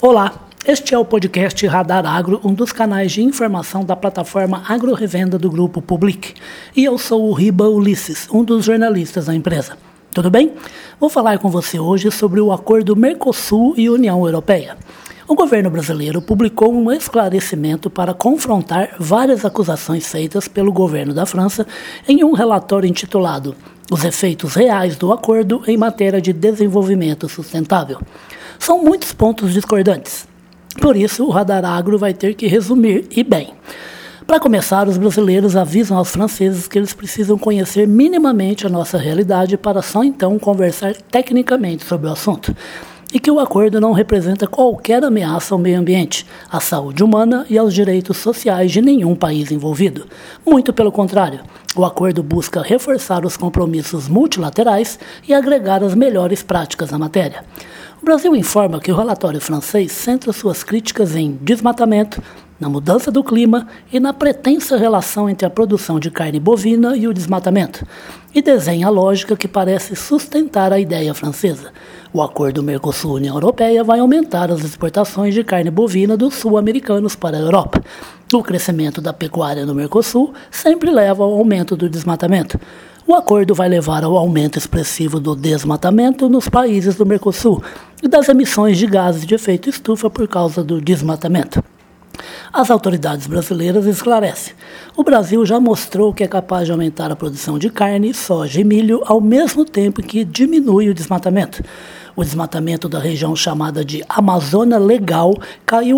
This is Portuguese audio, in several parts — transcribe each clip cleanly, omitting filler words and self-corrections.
Olá, este é o podcast Radar Agro, um dos canais de informação da plataforma Agrorevenda do Grupo Public. E eu sou o Riba Ulisses, um dos jornalistas da empresa. Tudo bem? Vou falar com você hoje sobre o acordo Mercosul e União Europeia. O governo brasileiro publicou um esclarecimento para confrontar várias acusações feitas pelo governo da França em um relatório intitulado Os Efeitos Reais do Acordo em Matéria de Desenvolvimento Sustentável. São muitos pontos discordantes. Por isso, o Radar Agro vai ter que resumir e bem. Para começar, os brasileiros avisam aos franceses que eles precisam conhecer minimamente a nossa realidade para só então conversar tecnicamente sobre o assunto. E que o acordo não representa qualquer ameaça ao meio ambiente, à saúde humana e aos direitos sociais de nenhum país envolvido. Muito pelo contrário, o acordo busca reforçar os compromissos multilaterais e agregar as melhores práticas na matéria. O Brasil informa que o relatório francês centra suas críticas em desmatamento, na mudança do clima e na pretensa relação entre a produção de carne bovina e o desmatamento, e desenha a lógica que parece sustentar a ideia francesa. O acordo Mercosul-União Europeia vai aumentar as exportações de carne bovina dos sul-americanos para a Europa. O crescimento da pecuária no Mercosul sempre leva ao aumento do desmatamento. O acordo vai levar ao aumento expressivo do desmatamento nos países do Mercosul e das emissões de gases de efeito estufa por causa do desmatamento. As autoridades brasileiras esclarecem. O Brasil já mostrou que é capaz de aumentar a produção de carne, soja e milho ao mesmo tempo que diminui o desmatamento. O desmatamento da região chamada de Amazônia Legal caiu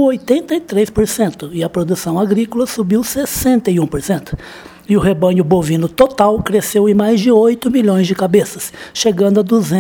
83% e a produção agrícola subiu 61%. E o rebanho bovino total cresceu em mais de 8 milhões de cabeças, chegando a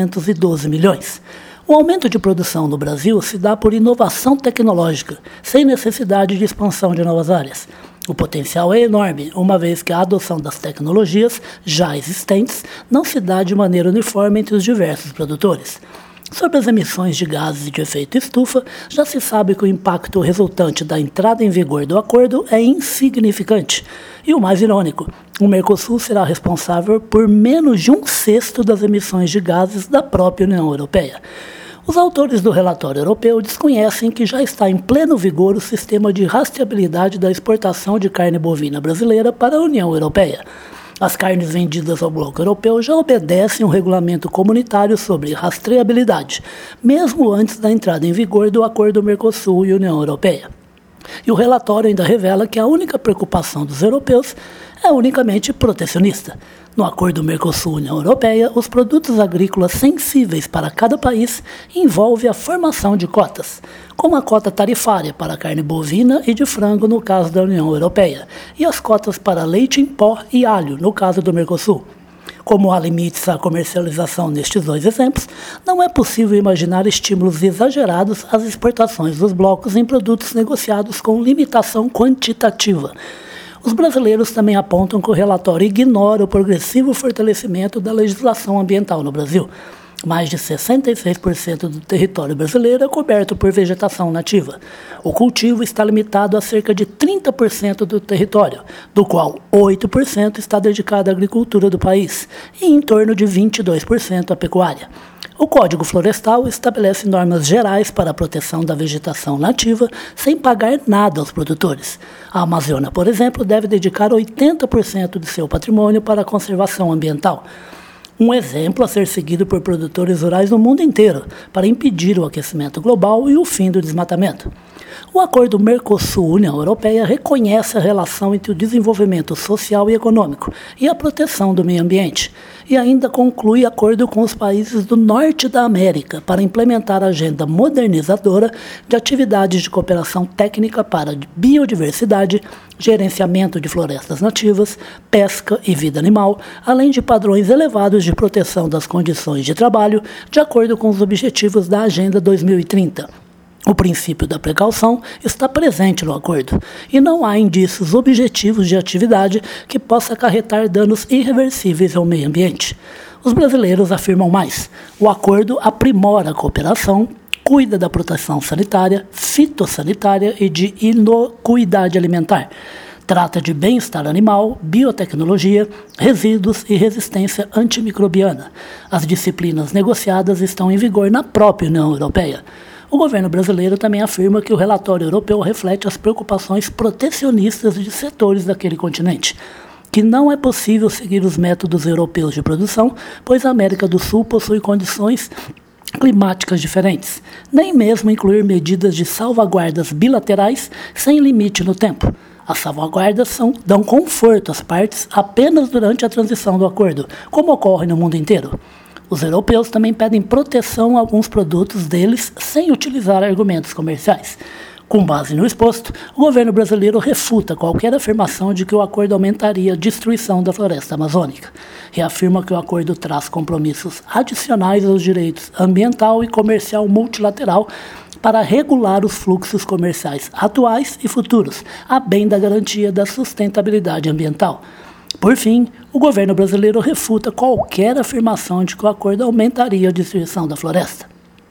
212 milhões. O aumento de produção no Brasil se dá por inovação tecnológica, sem necessidade de expansão de novas áreas. O potencial é enorme, uma vez que a adoção das tecnologias já existentes não se dá de maneira uniforme entre os diversos produtores. Sobre as emissões de gases de efeito estufa, já se sabe que o impacto resultante da entrada em vigor do acordo é insignificante. E o mais irônico, o Mercosul será responsável por menos de 1/6 das emissões de gases da própria União Europeia. Os autores do relatório europeu desconhecem que já está em pleno vigor o sistema de rastreabilidade da exportação de carne bovina brasileira para a União Europeia. As carnes vendidas ao bloco europeu já obedecem um regulamento comunitário sobre rastreabilidade, mesmo antes da entrada em vigor do Acordo Mercosul e União Europeia. E o relatório ainda revela que a única preocupação dos europeus é unicamente protecionista. No acordo Mercosul-União Europeia, os produtos agrícolas sensíveis para cada país envolvem a formação de cotas, como a cota tarifária para a carne bovina e de frango no caso da União Europeia, e as cotas para leite em pó e alho no caso do Mercosul. Como há limites à comercialização nestes dois exemplos, não é possível imaginar estímulos exagerados às exportações dos blocos em produtos negociados com limitação quantitativa. Os brasileiros também apontam que o relatório ignora o progressivo fortalecimento da legislação ambiental no Brasil. Mais de 66% do território brasileiro é coberto por vegetação nativa. O cultivo está limitado a cerca de 30% do território, do qual 8% está dedicado à agricultura do país e em torno de 22% à pecuária. O Código Florestal estabelece normas gerais para a proteção da vegetação nativa sem pagar nada aos produtores. A Amazônia, por exemplo, deve dedicar 80% de seu patrimônio para a conservação ambiental. Um exemplo a ser seguido por produtores rurais no mundo inteiro para impedir o aquecimento global e o fim do desmatamento. O acordo Mercosul-União Europeia reconhece a relação entre o desenvolvimento social e econômico e a proteção do meio ambiente, e ainda conclui acordo com os países do norte da América para implementar a agenda modernizadora de atividades de cooperação técnica para biodiversidade, gerenciamento de florestas nativas, pesca e vida animal, além de padrões elevados de proteção das condições de trabalho, de acordo com os objetivos da Agenda 2030. O princípio da precaução está presente no acordo e não há indícios objetivos de atividade que possa acarretar danos irreversíveis ao meio ambiente. Os brasileiros afirmam mais. O acordo aprimora a cooperação, cuida da proteção sanitária, fitossanitária e de inocuidade alimentar. Trata de bem-estar animal, biotecnologia, resíduos e resistência antimicrobiana. As disciplinas negociadas estão em vigor na própria União Europeia. O governo brasileiro também afirma que o relatório europeu reflete as preocupações protecionistas de setores daquele continente, que não é possível seguir os métodos europeus de produção, pois a América do Sul possui condições climáticas diferentes, nem mesmo incluir medidas de salvaguardas bilaterais sem limite no tempo. As salvaguardas dão conforto às partes apenas durante a transição do acordo, como ocorre no mundo inteiro. Os europeus também pedem proteção a alguns produtos deles sem utilizar argumentos comerciais. Com base no exposto, o governo brasileiro refuta qualquer afirmação de que o acordo aumentaria a destruição da floresta amazônica. Reafirma que o acordo traz compromissos adicionais aos direitos ambiental e comercial multilateral para regular os fluxos comerciais atuais e futuros, a bem da garantia da sustentabilidade ambiental. Por fim, o governo brasileiro refuta qualquer afirmação de que o acordo aumentaria a destruição da floresta.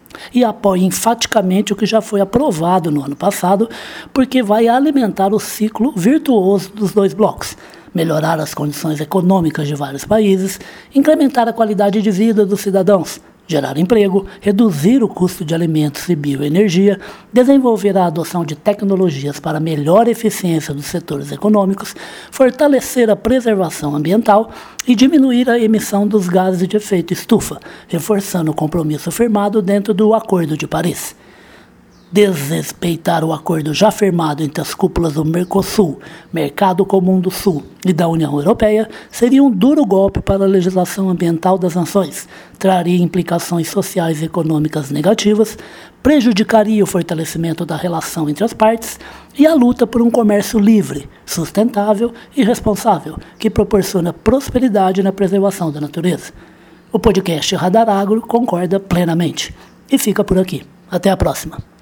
E apoia enfaticamente o que já foi aprovado no ano passado, porque vai alimentar o ciclo virtuoso dos dois blocos, melhorar as condições econômicas de vários países, incrementar a qualidade de vida dos cidadãos, gerar emprego, reduzir o custo de alimentos e bioenergia, desenvolver a adoção de tecnologias para melhor eficiência dos setores econômicos, fortalecer a preservação ambiental e diminuir a emissão dos gases de efeito estufa, reforçando o compromisso firmado dentro do Acordo de Paris. Desrespeitar o acordo já firmado entre as cúpulas do Mercosul, Mercado Comum do Sul e da União Europeia seria um duro golpe para a legislação ambiental das nações, traria implicações sociais e econômicas negativas, prejudicaria o fortalecimento da relação entre as partes e a luta por um comércio livre, sustentável e responsável, que proporciona prosperidade na preservação da natureza. O podcast Radar Agro concorda plenamente. E fica por aqui. Até a próxima.